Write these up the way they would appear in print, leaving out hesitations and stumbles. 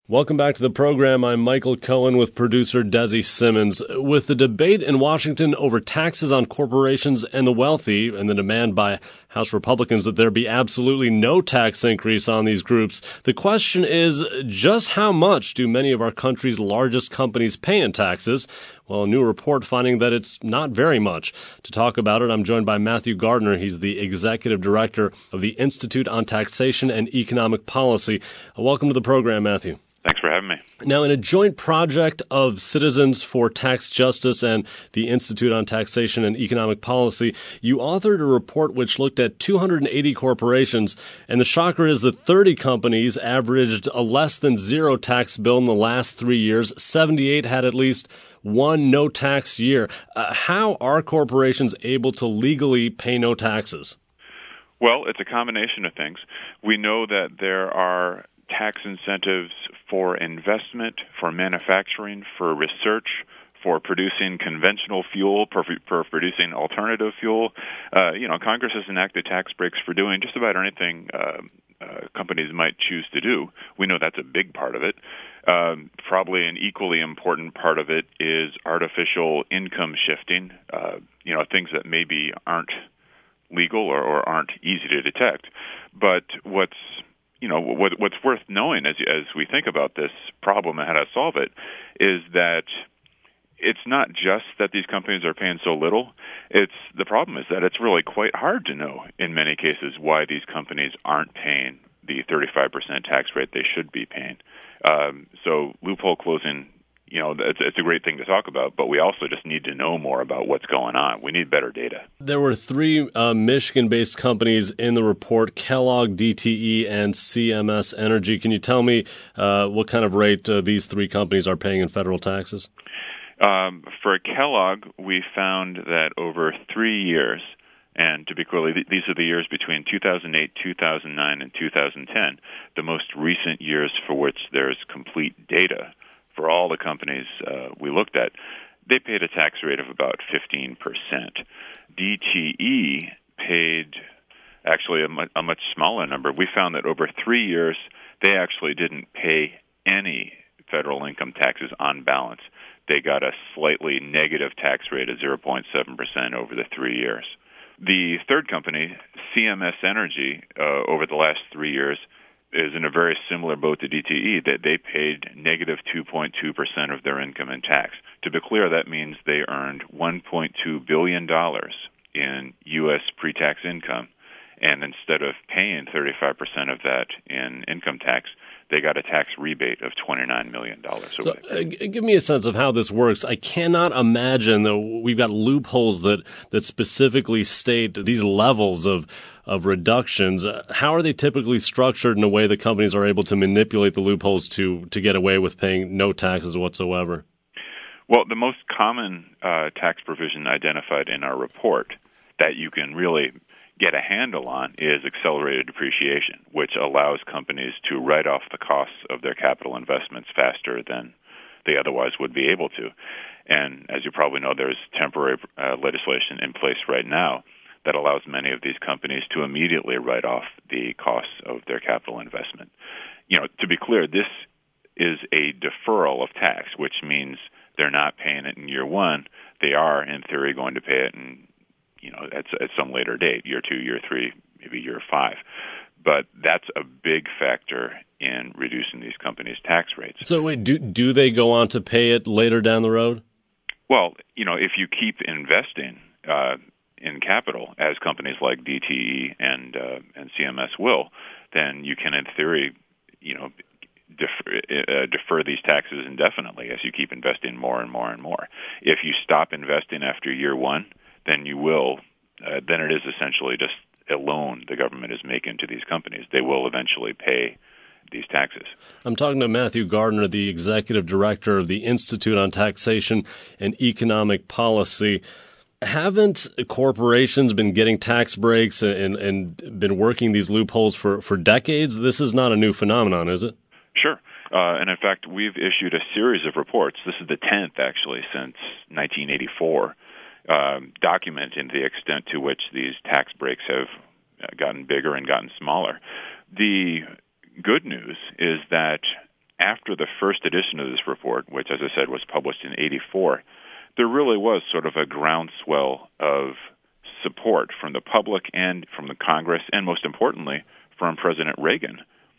Welcome back to the program. I'm Michael Cohen with producer Desi Simmons. With the debate in Washington over taxes on corporations and the wealthy and the demand by House Republicans that there be absolutely no tax increase on these groups, the question is just how much do many of our country's largest companies pay in taxes? Well, a new report finding that it's not very much. To talk about it, I'm joined by Matthew Gardner. He's the executive director of the Institute on Taxation and Economic Policy. Welcome to the program, Matthew. Thanks for having me. Now, in a joint project of Citizens for Tax Justice and the Institute on Taxation and Economic Policy, you authored a report which looked at 280 corporations, and the shocker is that 30 companies averaged a less than zero tax bill in the last 3 years. 78 had at least one no-tax year. How are corporations able to legally pay no taxes? Well, it's a combination of things. We know that there are tax incentives for investment, for manufacturing, for research, for producing conventional fuel, for producing alternative fuel. Congress has enacted tax breaks for doing just about anything companies might choose to do. We know that's a big part of it. Probably an equally important part of it is artificial income shifting, things that maybe aren't legal or aren't easy to detect. But what's worth knowing as we think about this problem and how to solve it is that it's not just that these companies are paying so little. The problem is that it's really quite hard to know in many cases why these companies aren't paying the 35% tax rate they should be paying. So loophole closing, it's a great thing to talk about, but we also just need to know more about what's going on. We need better data. There were three Michigan-based companies in the report, Kellogg, DTE, and CMS Energy. Can you tell me what kind of rate these three companies are paying in federal taxes? For Kellogg, we found that over 3 years, and to be clear, these are the years between 2008, 2009, and 2010, the most recent years for which there's complete data. For all the companies we looked at, they paid a tax rate of about 15%. DTE paid actually a much smaller number. We found that over 3 years, they actually didn't pay any federal income taxes on balance. They got a slightly negative tax rate of 0.7% over the 3 years. The third company, CMS Energy, over the last 3 years, is in a very similar boat to DTE, that they paid negative 2.2% of their income in tax. To be clear, that means they earned $1.2 billion in U.S. pre-tax income, and instead of paying 35% of that in income tax, they got a tax rebate of $29 million. So, give me a sense of how this works. I cannot imagine that we've got loopholes that specifically state these levels of reductions. How are they typically structured in a way that companies are able to manipulate the loopholes to get away with paying no taxes whatsoever? Well, the most common tax provision identified in our report that you can really get a handle on is accelerated depreciation, which allows companies to write off the costs of their capital investments faster than they otherwise would be able to. And as you probably know, there's temporary legislation in place right now that allows many of these companies to immediately write off the costs of their capital investment. To be clear, this is a deferral of tax, which means they're not paying it in year one. They are, in theory, going to pay it in at some later date, year 2, year 3, maybe year 5. But that's a big factor in reducing these companies' tax rates. So wait, do they go on to pay it later down the road? Well, if you keep investing in capital, as companies like DTE and CMS will, then you can, in theory, defer these taxes indefinitely as you keep investing more and more and more. If you stop investing after year 1, then you will. Then it is essentially just a loan the government is making to these companies. They will eventually pay these taxes. I'm talking to Matthew Gardner, the executive director of the Institute on Taxation and Economic Policy. Haven't corporations been getting tax breaks and been working these loopholes for decades? This is not a new phenomenon, is it? Sure. And in fact, we've issued a series of reports. This is the 10th, actually, since 1984. Documenting the extent to which these tax breaks have gotten bigger and gotten smaller. The good news is that after the first edition of this report, which, as I said, was published in '84, there really was sort of a groundswell of support from the public and from the Congress, and most importantly, from President Reagan,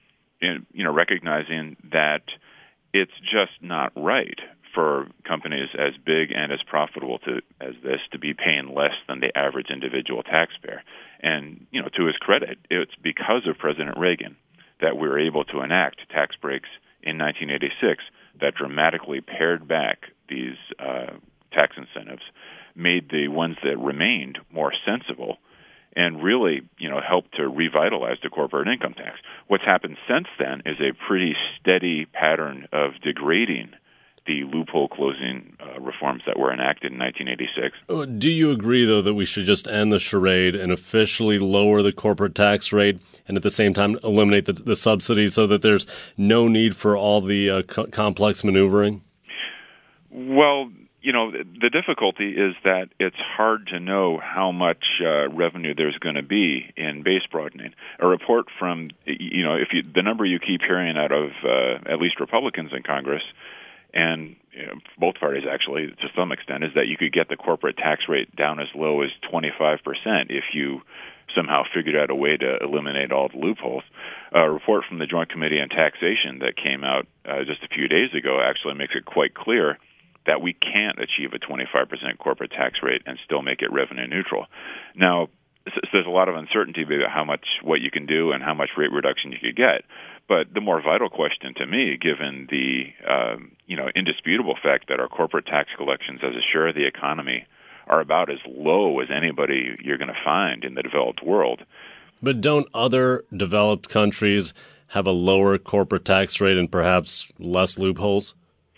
recognizing that it's just not right for companies as big and as profitable as this to be paying less than the average individual taxpayer. And, to his credit, it's because of President Reagan that we were able to enact tax breaks in 1986 that dramatically pared back these tax incentives, made the ones that remained more sensible, and really, helped to revitalize the corporate income tax. What's happened since then is a pretty steady pattern of degrading the loophole closing reforms that were enacted in 1986. Do you agree, though, that we should just end the charade and officially lower the corporate tax rate and at the same time eliminate the subsidies so that there's no need for all the complex maneuvering? Well, the difficulty is that it's hard to know how much revenue there's going to be in base broadening. A report from, the number you keep hearing out of at least Republicans in Congress, and both parties actually to some extent, is that you could get the corporate tax rate down as low as 25% if you somehow figured out a way to eliminate all the loopholes. A report from the Joint Committee on Taxation that came out just a few days ago actually makes it quite clear that we can't achieve a 25% corporate tax rate and still make it revenue neutral. Now, there's a lot of uncertainty about what you can do and how much rate reduction you could get. But the more vital question to me, given the indisputable fact that our corporate tax collections as a share of the economy are about as low as anybody you're going to find in the developed world. But don't other developed countries have a lower corporate tax rate and perhaps less loopholes?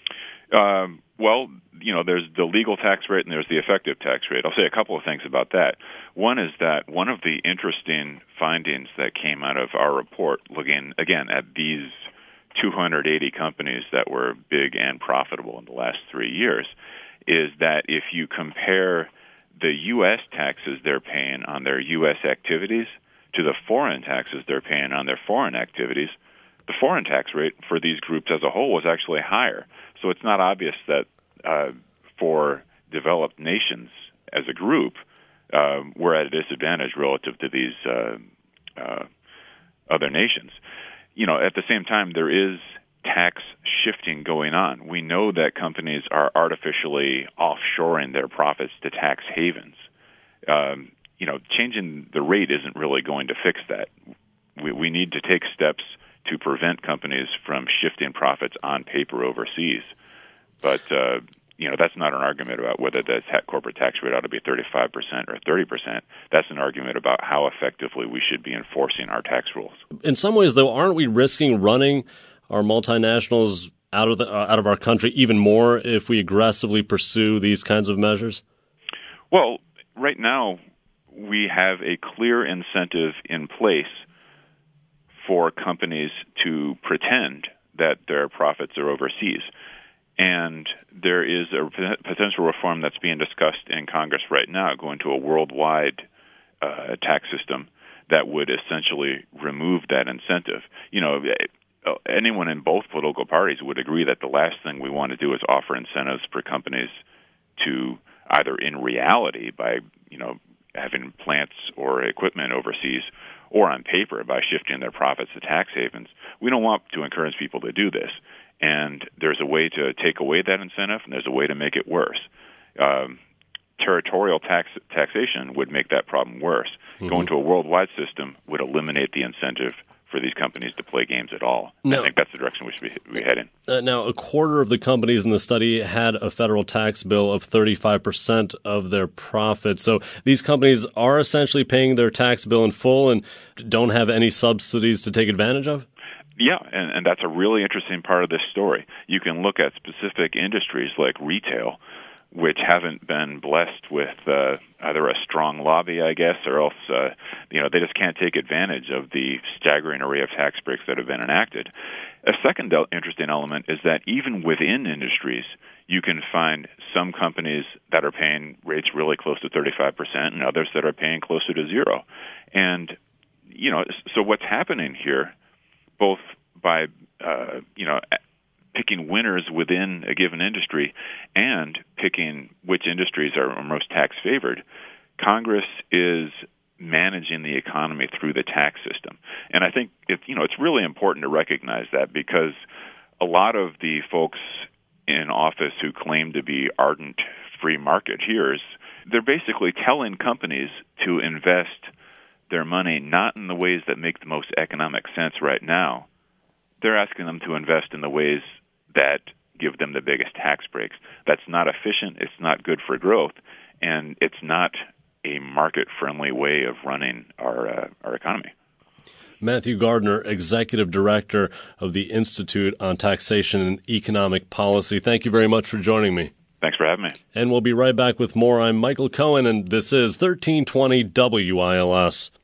Well, there's the legal tax rate and there's the effective tax rate. I'll say a couple of things about that. One is that one of the interesting findings that came out of our report, looking, again, at these 280 companies that were big and profitable in the last 3 years, is that if you compare the U.S. taxes they're paying on their U.S. activities to the foreign taxes they're paying on their foreign activities, the foreign tax rate for these groups as a whole was actually higher. So it's not obvious that for developed nations as a group, we're at a disadvantage relative to these other nations. At the same time, there is tax shifting going on. We know that companies are artificially offshoring their profits to tax havens. Changing the rate isn't really going to fix that. We need to take steps to prevent companies from shifting profits on paper overseas. But, that's not an argument about whether the corporate tax rate ought to be 35% or 30%. That's an argument about how effectively we should be enforcing our tax rules. In some ways, though, aren't we risking running our multinationals out of our country even more if we aggressively pursue these kinds of measures? Well, right now, we have a clear incentive in place for companies to pretend that their profits are overseas. And there is a potential reform that's being discussed in Congress right now, going to a worldwide tax system that would essentially remove that incentive. Anyone in both political parties would agree that the last thing we want to do is offer incentives for companies to either in reality by, having plants or equipment overseas, or on paper by shifting their profits to tax havens. We don't want to encourage people to do this. And there's a way to take away that incentive, and there's a way to make it worse. Territorial taxation would make that problem worse. Mm-hmm. Going to a worldwide system would eliminate the incentive for these companies to play games at all. I think that's the direction we should be heading. Now, a quarter of the companies in the study had a federal tax bill of 35% of their profits. So these companies are essentially paying their tax bill in full and don't have any subsidies to take advantage of? Yeah, and that's a really interesting part of this story. You can look at specific industries like retail, which haven't been blessed with either a strong lobby, I guess, or else they just can't take advantage of the staggering array of tax breaks that have been enacted. A second interesting element is that even within industries, you can find some companies that are paying rates really close to 35% and others that are paying closer to zero. And, so what's happening here, both by picking winners within a given industry and picking which industries are most tax favored, Congress is managing the economy through the tax system. And I think it's really important to recognize that, because a lot of the folks in office who claim to be ardent free marketeers, they're basically telling companies to invest their money not in the ways that make the most economic sense right now. They're asking them to invest in the ways that give them the biggest tax breaks. That's not efficient, it's not good for growth, and it's not a market-friendly way of running our economy. Matthew Gardner, Executive Director of the Institute on Taxation and Economic Policy. Thank you very much for joining me. Thanks for having me. And we'll be right back with more. I'm Michael Cohen, and this is 1320 WILS.